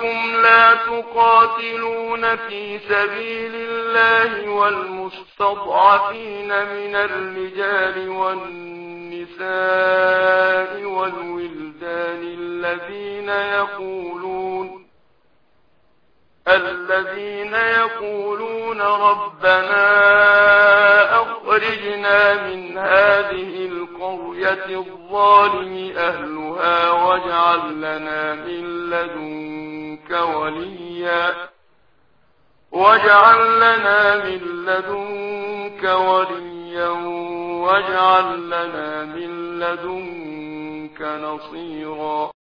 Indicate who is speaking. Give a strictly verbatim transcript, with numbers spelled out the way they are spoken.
Speaker 1: لكم لا تقاتلون في سبيل الله والمستضعفين من الرجال والنساء والولدان الذين يقولون الذين يقولون ربنا أخرجنا من هذه القرية الظالم أهلها واجعل لنا من لدنك وليا واجعل لنا من لدنك وليا واجعل لنا من لدنك نصيرا.